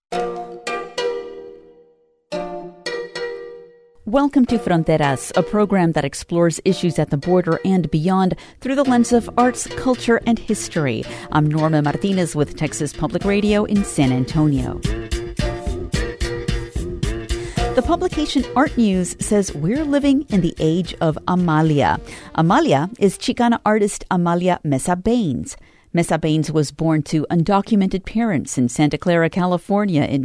Welcome to Fronteras, a program that explores issues at the border and beyond through the lens of arts, culture, and history. I'm Norma Martinez with Texas Public Radio in San Antonio. The publication Art News says we're living in the age of Amalia. Amalia is Chicana artist Amalia Mesa Baines. Mesa Baines was born to undocumented parents in Santa Clara, California in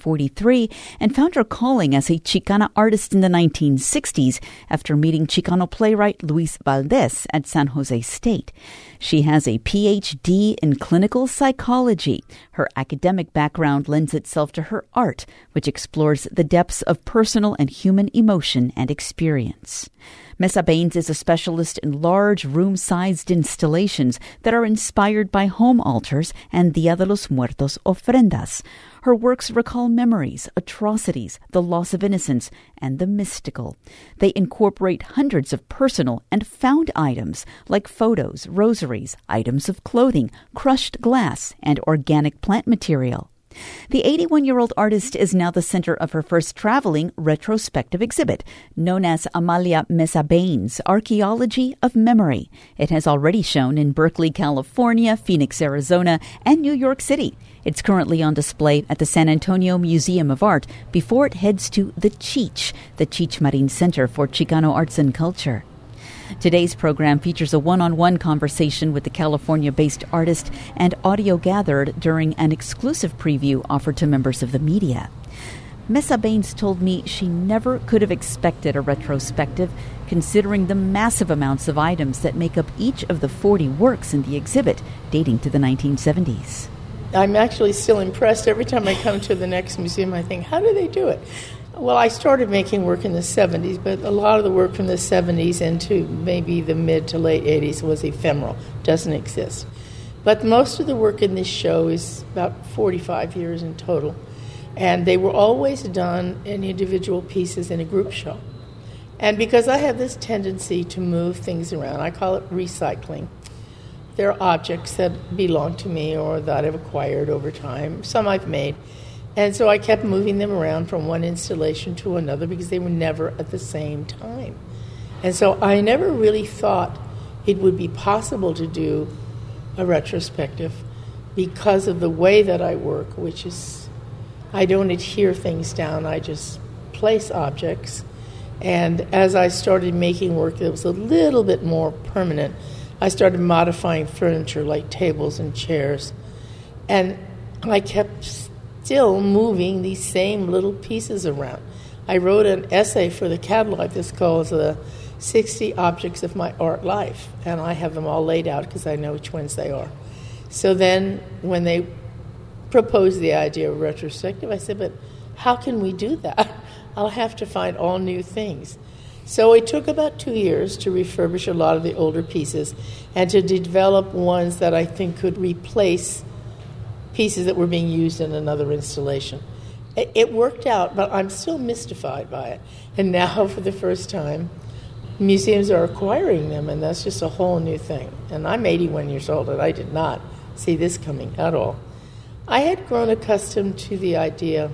1943 and found her calling as a Chicana artist in the 1960s after meeting Chicano playwright Luis Valdez at San Jose State. She has a Ph.D. in clinical psychology. Her academic background lends itself to her art, which explores the depths of personal and human emotion and experience. Mesa Baines is a specialist in large room-sized installations that are inspired by home altars and Dia de los Muertos ofrendas. Her works recall memories, atrocities, the loss of innocence, and the mystical. They incorporate hundreds of personal and found items like photos, rosaries, items of clothing, crushed glass, and organic plant material. The 81-year-old artist is now the center of her first traveling retrospective exhibit, known as Amalia Mesa Baines, Archaeology of Memory. It has already shown in Berkeley, California, Phoenix, Arizona, and New York City. It's currently on display at the San Antonio Museum of Art before it heads to the Cheech Marin Center for Chicano Arts and Culture. Today's program features a one-on-one conversation with the California-based artist and audio gathered during an exclusive preview offered to members of the media. Mesa Baines told me she never could have expected a retrospective, considering the massive amounts of items that make up each of the 40 works in the exhibit, dating to the 1970s. I'm actually still impressed. Every time I come to the next museum, I think, how do they do it? Well, I started making work in the 70s, but a lot of the work from the 70s into maybe the mid to late 80s was ephemeral, doesn't exist. But most of the work in this show is about 45 years in total, and they were always done in individual pieces in a group show. And because I have this tendency to move things around, I call it recycling. There are objects that belong to me or that I've acquired over time, some I've made. And so I kept moving them around from one installation to another because they were never at the same time. And so I never really thought it would be possible to do a retrospective because of the way that I work, which is I don't adhere things down, I just place objects. And as I started making work that was a little bit more permanent, I started modifying furniture like tables and chairs. And I kept still moving these same little pieces around. I wrote an essay for the catalog that's called the 60 Objects of My Art Life, and I have them all laid out because I know which ones they are. So then when they proposed the idea of retrospective, I said, but how can we do that? I'll have to find all new things. So it took about 2 years to refurbish a lot of the older pieces and to develop ones that I think could replace pieces that were being used in another installation. It worked out, but I'm still mystified by it. And now, for the first time, museums are acquiring them, and that's just a whole new thing. And I'm 81 years old, and I did not see this coming at all. I had grown accustomed to the idea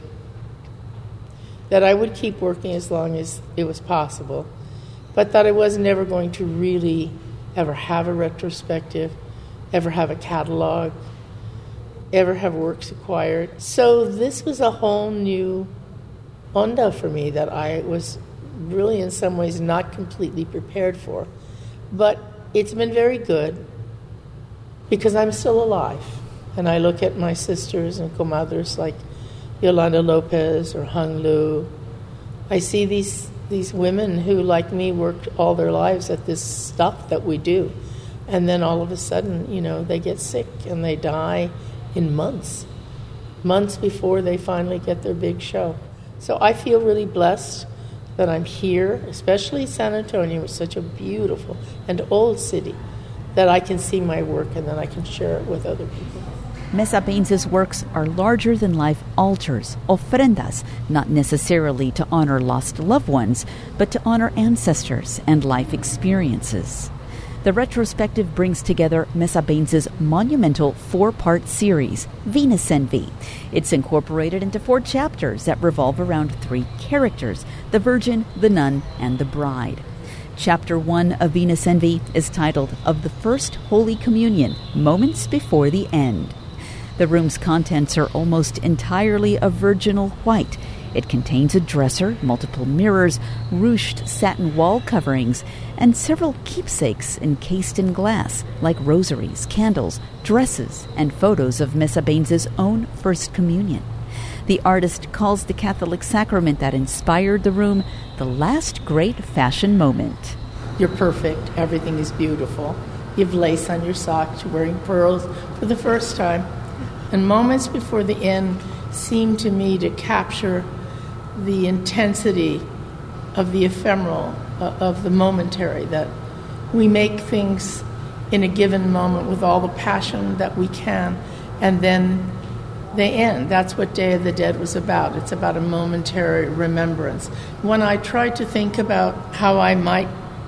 that I would keep working as long as it was possible, but that I was never going to really ever have a retrospective, ever have a catalog, ever have works acquired. So this was a whole new onda for me that I was really in some ways not completely prepared for. But it's been very good because I'm still alive. And I look at my sisters and comadres like Yolanda Lopez or Hung Lu. I see these women who, like me, worked all their lives at this stuff that we do. And then all of a sudden, they get sick and they die in months before they finally get their big show. So I feel really blessed that I'm here, especially San Antonio, is such a beautiful and old city, that I can see my work and then I can share it with other people. Mesa Baines' works are larger-than-life altars, ofrendas, not necessarily to honor lost loved ones, but to honor ancestors and life experiences. The retrospective brings together Mesa Bains' monumental 4-part series, Venus Envy. It's incorporated into 4 chapters that revolve around 3 characters, the Virgin, the Nun, and the Bride. Chapter 1 of Venus Envy is titled Of the First Holy Communion, Moments Before the End. The room's contents are almost entirely of virginal white. It contains a dresser, multiple mirrors, ruched satin wall coverings, and several keepsakes encased in glass, like rosaries, candles, dresses, and photos of Mesa Bains' own First Communion. The artist calls the Catholic sacrament that inspired the room the last great fashion moment. You're perfect. Everything is beautiful. You have lace on your socks. You're wearing pearls for the first time. And moments before the end seem to me to capture the intensity of the ephemeral, of the momentary, that we make things in a given moment with all the passion that we can, and then they end. That's what Day of the Dead was about. It's about a momentary remembrance. When I tried to think about how I might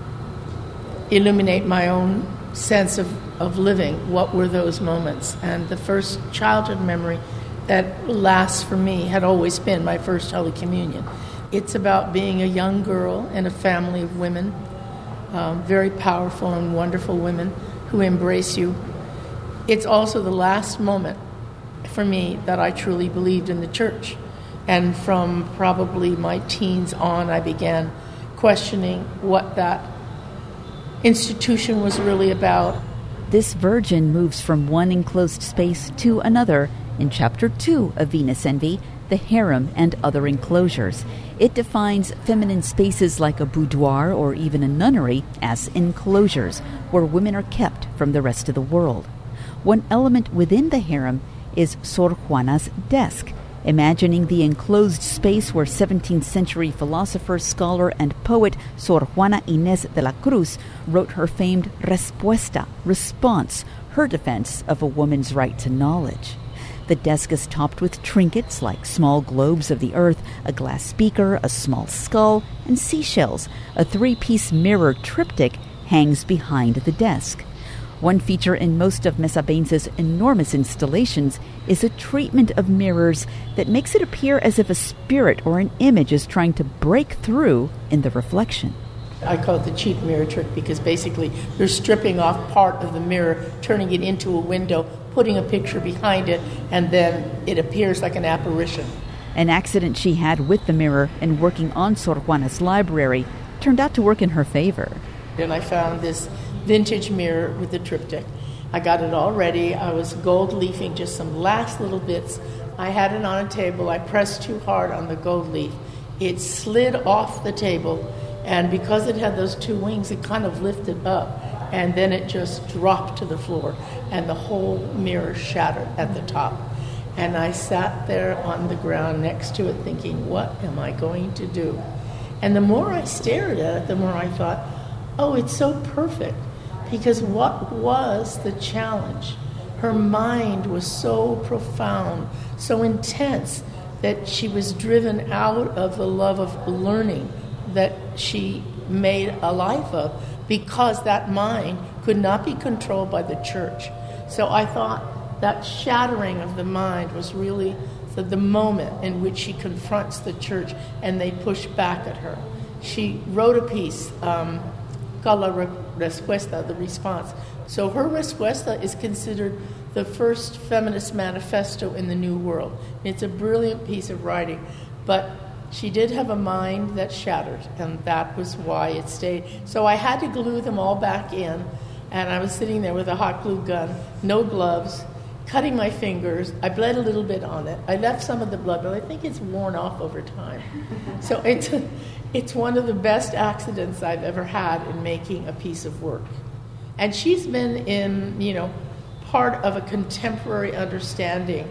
illuminate my own sense of living, what were those moments? And the first childhood memory that lasts for me had always been my first Holy Communion. It's about being a young girl in a family of women, very powerful and wonderful women who embrace you. It's also the last moment for me that I truly believed in the church. And from probably my teens on, I began questioning what that institution was really about. This Virgin moves from one enclosed space to another. In Chapter 2 of Venus Envy, the harem and other enclosures. It defines feminine spaces like a boudoir or even a nunnery as enclosures, where women are kept from the rest of the world. One element within the harem is Sor Juana's desk, imagining the enclosed space where 17th century philosopher, scholar, and poet Sor Juana Inés de la Cruz wrote her famed Respuesta, response, her defense of a woman's right to knowledge. The desk is topped with trinkets like small globes of the earth, a glass speaker, a small skull, and seashells. A 3-piece mirror triptych hangs behind the desk. One feature in most of Mesa Bains' enormous installations is a treatment of mirrors that makes it appear as if a spirit or an image is trying to break through in the reflection. I call it the cheap mirror trick because basically you're stripping off part of the mirror, turning it into a window, putting a picture behind it, and then it appears like an apparition. An accident she had with the mirror and working on Sor Juana's library turned out to work in her favor. And I found this vintage mirror with the triptych. I got it all ready. I was gold leafing just some last little bits. I had it on a table. I pressed too hard on the gold leaf. It slid off the table, and because it had those 2 wings, it kind of lifted up, and then it just dropped to the floor, and the whole mirror shattered at the top. And I sat there on the ground next to it thinking, what am I going to do? And the more I stared at it, the more I thought, oh, it's so perfect. Because what was the challenge? Her mind was so profound, so intense, that she was driven out of the love of learning that she made a life of, because that mind could not be controlled by the church. So I thought that shattering of the mind was really the moment in which she confronts the church and they push back at her. She wrote a piece called La Respuesta, the response. So her Respuesta is considered the first feminist manifesto in the New World. It's a brilliant piece of writing, but she did have a mind that shattered, and that was why it stayed. So I had to glue them all back in, and I was sitting there with a hot glue gun, no gloves, cutting my fingers. I bled a little bit on it. I left some of the blood, but I think it's worn off over time. So it's one of the best accidents I've ever had in making a piece of work. And she's been in, part of a contemporary understanding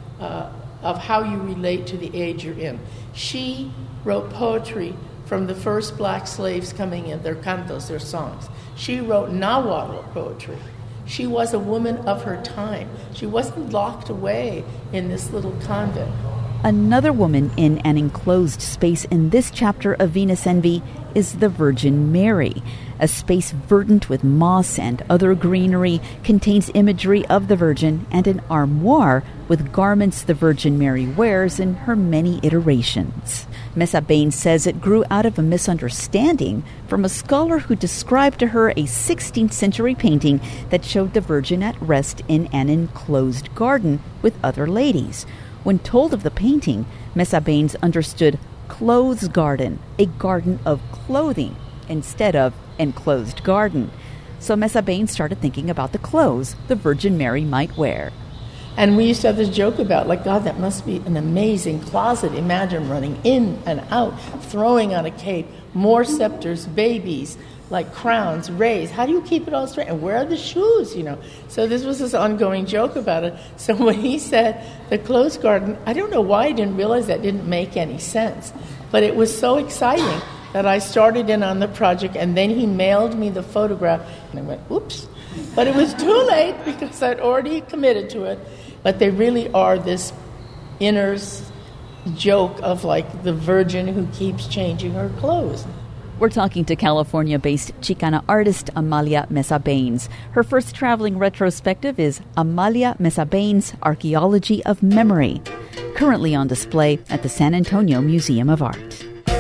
of how you relate to the age you're in. She wrote poetry from the first black slaves coming in, their cantos, their songs. She wrote Nahuatl poetry. She was a woman of her time. She wasn't locked away in this little convent. Another woman in an enclosed space in this chapter of Venus Envy is the Virgin Mary. A space verdant with moss and other greenery contains imagery of the Virgin and an armoire with garments the Virgin Mary wears in her many iterations. Mesa Bain says it grew out of a misunderstanding from a scholar who described to her a 16th century painting that showed the Virgin at rest in an enclosed garden with other ladies. When told of the painting, Mesa Bain understood clothes garden, a garden of clothing, instead of enclosed garden. So Mesa Bain started thinking about the clothes the Virgin Mary might wear. And we used to have this joke about, like, God, that must be an amazing closet. Imagine running in and out, throwing on a cape, more scepters, babies, like crowns, rays. How do you keep it all straight? And where are the shoes, So this was this ongoing joke about it. So when he said the clothes garden, I don't know why I didn't realize that didn't make any sense. But it was so exciting that I started in on the project, and then he mailed me the photograph, and I went, oops. But it was too late because I'd already committed to it. But they really are this inner joke of, like, the Virgin who keeps changing her clothes. We're talking to California-based Chicana artist Amalia Mesa Bains. Her first traveling retrospective is Amalia Mesa Bains' Archaeology of Memory, currently on display at the San Antonio Museum of Art.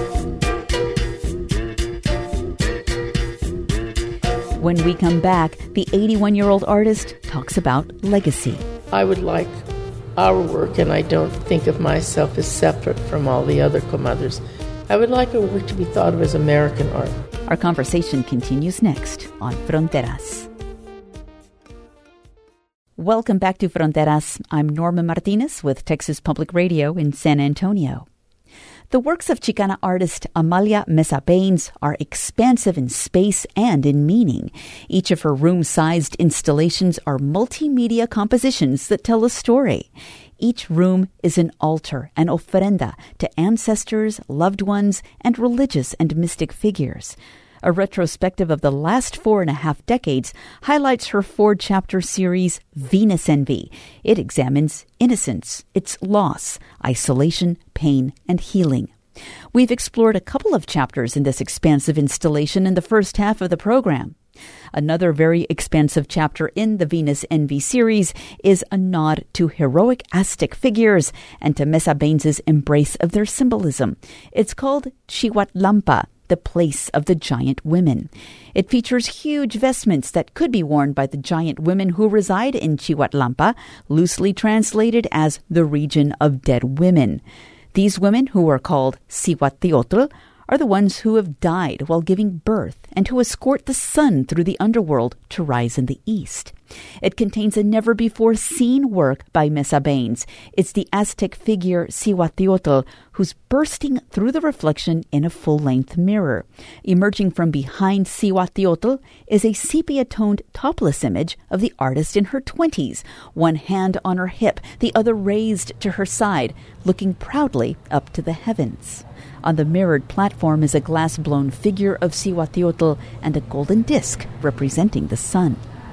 When we come back, the 81-year-old artist talks about legacy. I would like our work, and I don't think of myself as separate from all the other comadres. I would like our work to be thought of as American art. Our conversation continues next on Fronteras. Welcome back to Fronteras. I'm Norma Martinez with Texas Public Radio in San Antonio. The works of Chicana artist Amalia Mesa Bains are expansive in space and in meaning. Each of her room-sized installations are multimedia compositions that tell a story. Each room is an altar, an ofrenda to ancestors, loved ones, and religious and mystic figures. A retrospective of the last 4.5 decades highlights her 4-chapter series, Venus Envy. It examines innocence, its loss, isolation, pain, and healing. We've explored a couple of chapters in this expansive installation in the first half of the program. Another very expansive chapter in the Venus Envy series is a nod to heroic Aztec figures and to Mesa Bains' embrace of their symbolism. It's called Xihuatlampa, the place of the giant women. It features huge vestments that could be worn by the giant women who reside in Xihuatlampa, loosely translated as the region of dead women. These women, who are called Cihuateotl, are the ones who have died while giving birth and who escort the sun through the underworld to rise in the east. It contains a never-before-seen work by Mesa Bains. It's the Aztec figure Cihuateotl who's bursting through the reflection in a full-length mirror. Emerging from behind Cihuateotl is a sepia-toned topless image of the artist in her 20s, one hand on her hip, the other raised to her side, looking proudly up to the heavens. On the mirrored platform is a glass-blown figure of Cihuateotl and a golden disc representing the sun.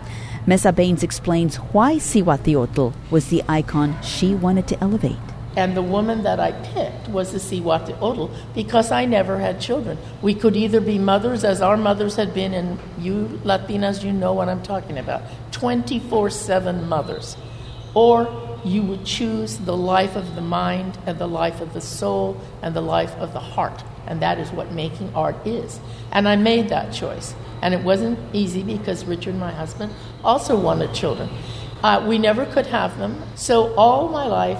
Mesa Bains explains why Cihuateotl was the icon she wanted to elevate. And the woman that I picked was the Cihuateotl because I never had children. We could either be mothers, as our mothers had been, and you Latinas, you know what I'm talking about, 24/7 mothers. Or you would choose the life of the mind and the life of the soul and the life of the heart. And that is what making art is. And I made that choice. And it wasn't easy because Richard, my husband, also wanted children. We never could have them. So all my life,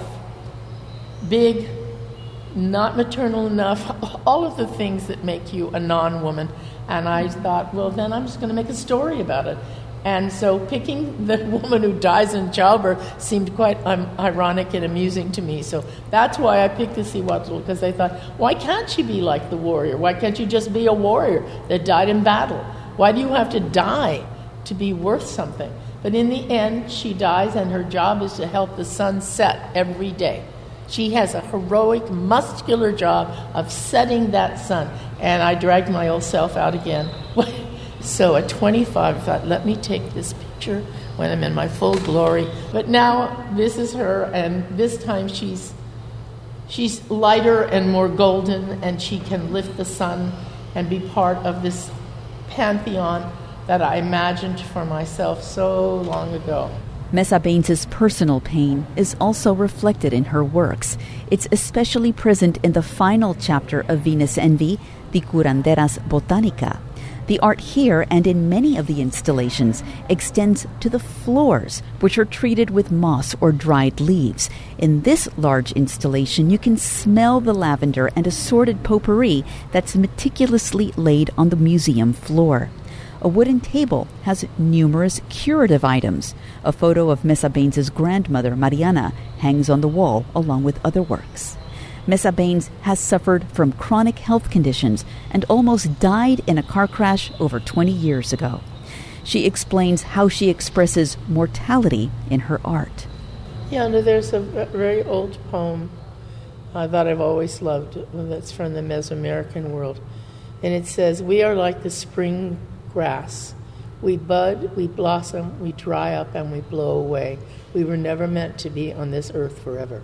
big, not maternal enough, all of the things that make you a non-woman. And I thought, well, then I'm just going to make a story about it. And so picking the woman who dies in childbirth seemed quite ironic and amusing to me. So that's why I picked the Cihuateotl, because I thought, why can't she be like the warrior? Why can't you just be a warrior that died in battle? Why do you have to die to be worth something? But in the end, she dies, and her job is to help the sun set every day. She has a heroic, muscular job of setting that sun. And I dragged my old self out again. So at 25, I thought, let me take this picture when I'm in my full glory. But now this is her, and this time she's she's lighter and more golden, and she can lift the sun and be part of this pantheon that I imagined for myself so long ago. Mesa Baines' personal pain is also reflected in her works. It's especially present in the final chapter of Venus Envy, the Curanderas Botánica. The art here and in many of the installations extends to the floors, which are treated with moss or dried leaves. In this large installation, you can smell the lavender and assorted potpourri that's meticulously laid on the museum floor. A wooden table has numerous curative items. A photo of Mesa Baines' grandmother, Mariana, hangs on the wall along with other works. Mesa Baines has suffered from chronic health conditions and almost died in a car crash over 20 years ago. She explains how she expresses mortality in her art. Yeah, no, there's a very old poem that I've always loved that's from the Mesoamerican world. And it says, "We are like the spring grass. We bud, we blossom, we dry up, and we blow away. We were never meant to be on this earth forever."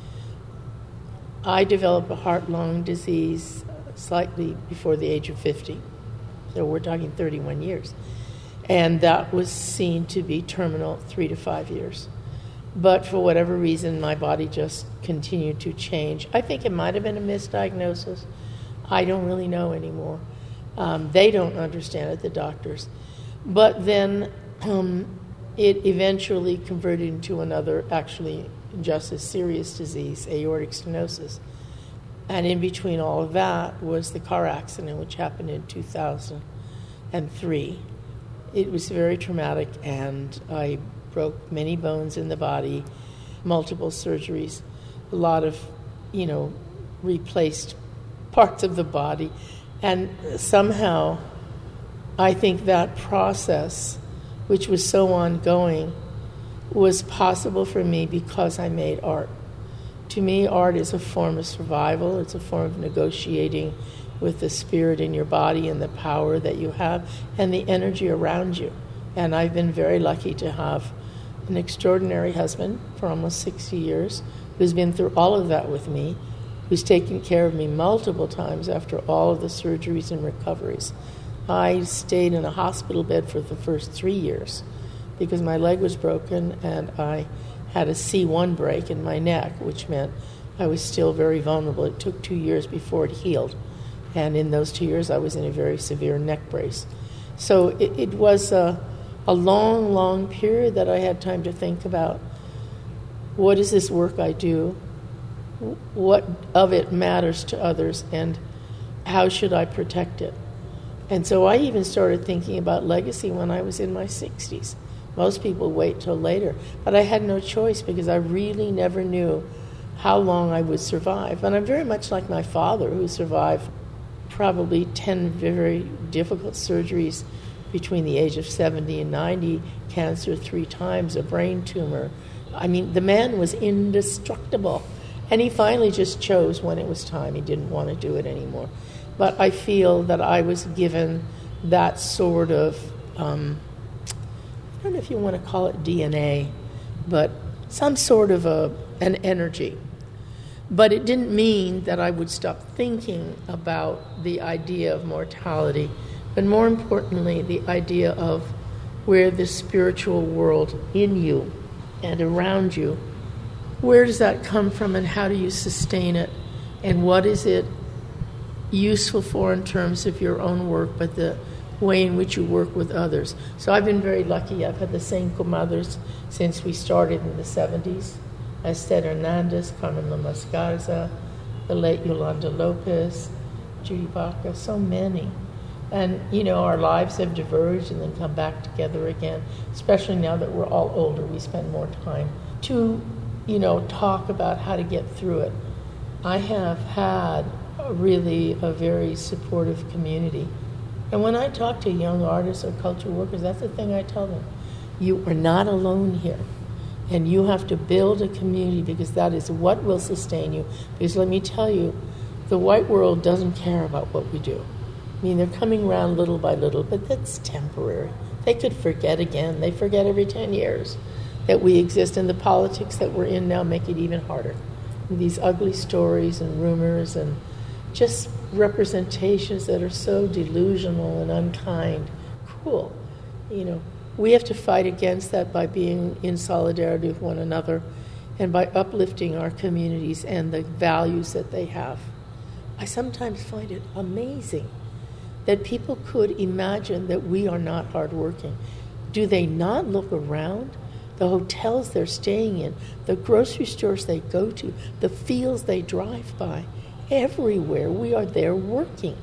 I developed a heart-lung disease slightly before the age of 50. So we're talking 31 years. And that was seen to be terminal 3 to 5 years. But for whatever reason, my body just continued to change. I think it might have been a misdiagnosis. I don't really know anymore. They don't understand it, the doctors. But then it eventually converted into another, actually just as serious disease, aortic stenosis. And in between all of that was the car accident, which happened in 2003. It was very traumatic, and I broke many bones in the body, multiple surgeries, a lot of, replaced parts of the body. And somehow, I think that process, which was so ongoing, was possible for me because I made art. To me, art is a form of survival. It's a form of negotiating with the spirit in your body and the power that you have and the energy around you. And I've been very lucky to have an extraordinary husband for almost 60 years who's been through all of that with me, who's taken care of me multiple times after all of the surgeries and recoveries. I stayed in a hospital bed for the first 3 years because my leg was broken and I had a C1 break in my neck, which meant I was still very vulnerable. It took 2 years before it healed. And in those 2 years, I was in a very severe neck brace. So it was a long, long period that I had time to think about, what is this work I do? What of it matters to others? And how should I protect it? And so I even started thinking about legacy when I was in my 60s. Most people wait till later. But I had no choice because I really never knew how long I would survive. And I'm very much like my father, who survived probably 10 very difficult surgeries between the age of 70 and 90, cancer 3 times, a brain tumor. I mean, the man was indestructible. And he finally just chose when it was time. He didn't want to do it anymore. But I feel that I was given that sort of, I don't know if you want to call it DNA, but some sort of an energy. But it didn't mean that I would stop thinking about the idea of mortality, but more importantly, the idea of where the spiritual world in you and around you, where does that come from and how do you sustain it? And what is it useful for in terms of your own work, but the way in which you work with others? So I've been very lucky. I've had the same comadres since we started in the 70s. Esther Hernandez, Carmen Lomas Garza, the late Yolanda Lopez, Judy Baca, so many. And, our lives have diverged and then come back together again, especially now that we're all older. We spend more time to, talk about how to get through it. I have had really a very supportive community. And when I talk to young artists or cultural workers, that's the thing I tell them. You are not alone here. And you have to build a community because that is what will sustain you. Because let me tell you, the white world doesn't care about what we do. I mean, they're coming around little by little, but that's temporary. They could forget again. They forget every 10 years that we exist, and the politics that we're in now make it even harder. these ugly stories and rumors and just representations that are so delusional and unkind, cruel. We have to fight against that by being in solidarity with one another and by uplifting our communities and the values that they have. I sometimes find it amazing that people could imagine that we are not hardworking. Do they not look around? The hotels they're staying in, the grocery stores they go to, the fields they drive by, everywhere we are there working.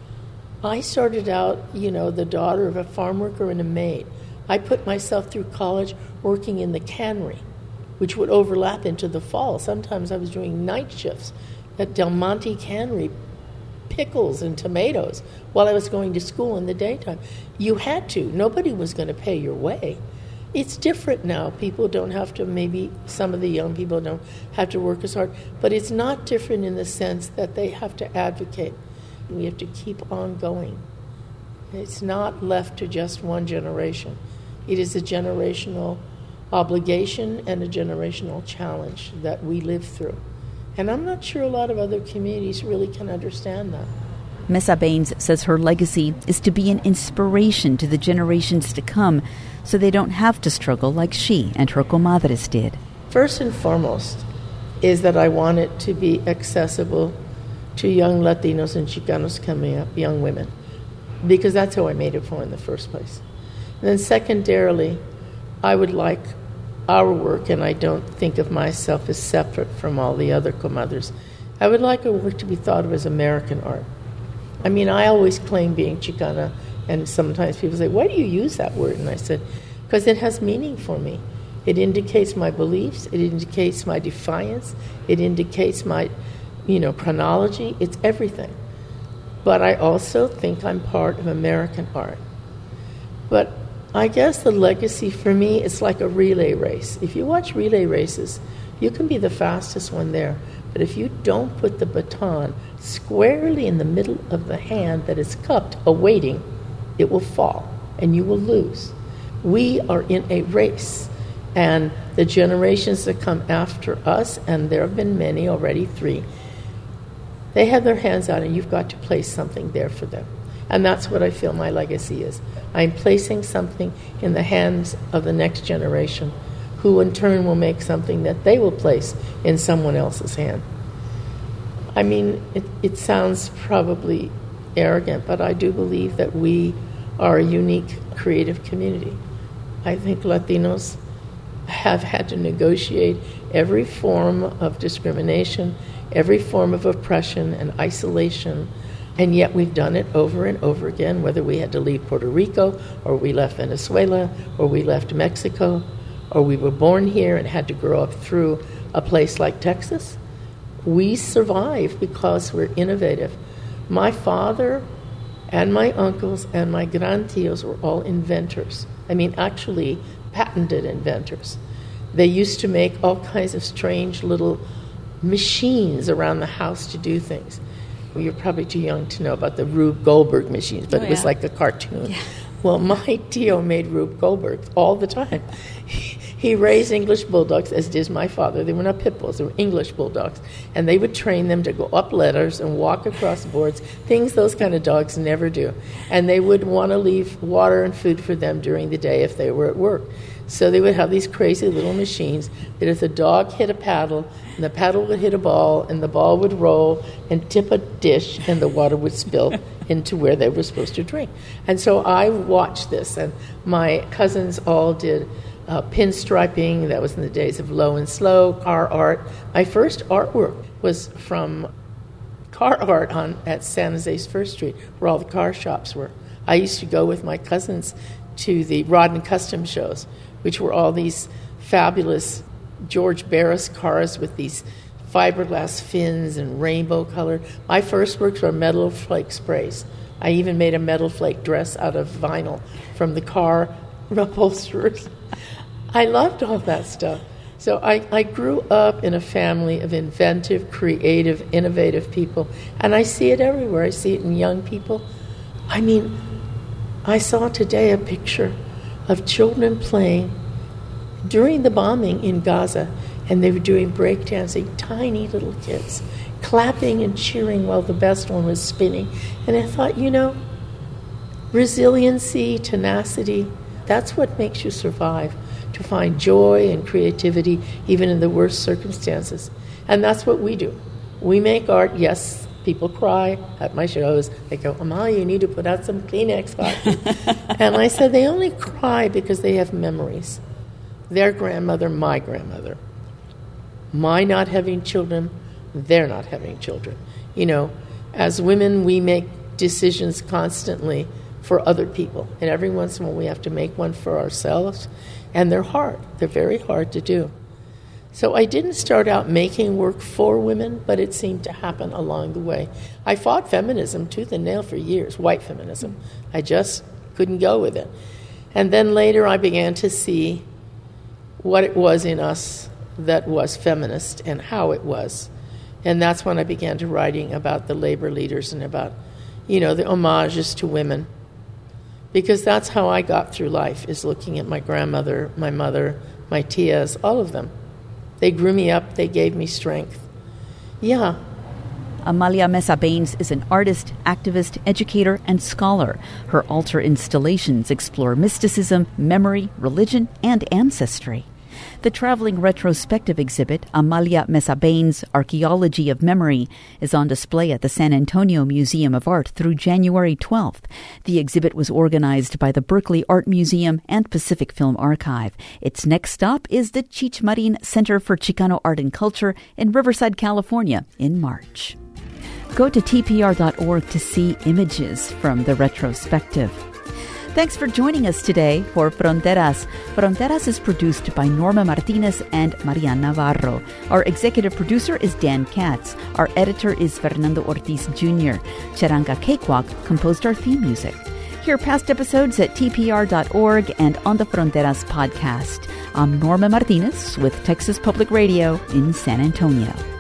I started out, the daughter of a farm worker and a maid. I put myself through college working in the cannery, which would overlap into the fall. Sometimes I was doing night shifts at Del Monte Cannery, pickles and tomatoes, while I was going to school in the daytime. You had to. Nobody was going to pay your way. It's different now. People don't have to, maybe some of the young people don't have to work as hard, but it's not different in the sense that they have to advocate. We have to keep on going. It's not left to just one generation. It is a generational obligation and a generational challenge that we live through. And I'm not sure a lot of other communities really can understand that. Mesa Baines says her legacy is to be an inspiration to the generations to come so they don't have to struggle like she and her comadres did. First and foremost is that I want it to be accessible to young Latinos and Chicanos coming up, young women, because that's who I made it for in the first place. And then secondarily, I would like our work, and I don't think of myself as separate from all the other comadres, I would like our work to be thought of as American art. I mean, I always claim being Chicana, and sometimes people say, why do you use that word? And I said, because it has meaning for me. It indicates my beliefs, it indicates my defiance, it indicates my, chronology, it's everything. But I also think I'm part of American art. But I guess the legacy for me is like a relay race. If you watch relay races, you can be the fastest one there. But if you don't put the baton squarely in the middle of the hand that is cupped, awaiting, it will fall and you will lose. We are in a race. And the generations that come after us, and there have been many already, 3, they have their hands out and you've got to place something there for them. And that's what I feel my legacy is. I'm placing something in the hands of the next generation, who in turn will make something that they will place in someone else's hand. I mean, it sounds probably arrogant, but I do believe that we are a unique creative community. I think Latinos have had to negotiate every form of discrimination, every form of oppression and isolation, and yet we've done it over and over again, whether we had to leave Puerto Rico, or we left Venezuela, or we left Mexico, or we were born here and had to grow up through a place like Texas. We survive because we're innovative. My father and my uncles and my grandtios were all inventors. I mean, actually patented inventors. They used to make all kinds of strange little machines around the house to do things. Well, you're probably too young to know about the Rube Goldberg machines, but it was like a cartoon. Yeah. Well, my tio made Rube Goldberg all the time. He raised English bulldogs, as did my father. They were not pit bulls, they were English bulldogs. And they would train them to go up ladders and walk across boards, things those kind of dogs never do. And they would want to leave water and food for them during the day if they were at work. So they would have these crazy little machines that if the dog hit a paddle, and the paddle would hit a ball, and the ball would roll and tip a dish, and the water would spill into where they were supposed to drink. And so I watched this, and my cousins all did pinstriping. That was in the days of Low and Slow, car art. My first artwork was from car art at San Jose's First Street, where all the car shops were. I used to go with my cousins to the Rod and Custom shows, which were all these fabulous George Barris cars with these fiberglass fins and rainbow color. My first works were metal flake sprays. I even made a metal flake dress out of vinyl from the car upholsterers. I loved all that stuff. So I grew up in a family of inventive, creative, innovative people, and I see it everywhere. I see it in young people. I mean, I saw today a picture of children playing during the bombing in Gaza, And they were doing breakdancing, tiny little kids, clapping and cheering while the best one was spinning. And I thought, resiliency, tenacity, that's what makes you survive, to find joy and creativity even in the worst circumstances. And that's what we do. We make art. Yes, people cry at my shows. They go, Amalia, you need to put out some Kleenex coffee. And I said, they only cry because they have memories. Their grandmother, my grandmother. My not having children, their not having children. As women, we make decisions constantly for other people. And every once in a while, we have to make one for ourselves. And they're hard. They're very hard to do. So I didn't start out making work for women, but it seemed to happen along the way. I fought feminism tooth and nail for years, white feminism. I just couldn't go with it. And then later I began to see what it was in us that was feminist and how it was. And that's when I began to writing about the labor leaders and about, the homages to women. Because that's how I got through life, is looking at my grandmother, my mother, my tias, all of them. They grew me up. They gave me strength. Yeah. Amalia Mesa Bains is an artist, activist, educator, and scholar. Her altar installations explore mysticism, memory, religion, and ancestry. The traveling retrospective exhibit, Amalia Mesa Bains, Archaeology of Memory, is on display at the San Antonio Museum of Art through January 12th. The exhibit was organized by the Berkeley Art Museum and Pacific Film Archive. Its next stop is the Cheech Marin Center for Chicano Art and Culture in Riverside, California, in March. Go to tpr.org to see images from the retrospective. Thanks for joining us today for Fronteras. Fronteras is produced by Norma Martinez and Marian Navarro. Our executive producer is Dan Katz. Our editor is Fernando Ortiz Jr. Charanga Cakewalk composed our theme music. Hear past episodes at tpr.org and on the Fronteras podcast. I'm Norma Martinez with Texas Public Radio in San Antonio.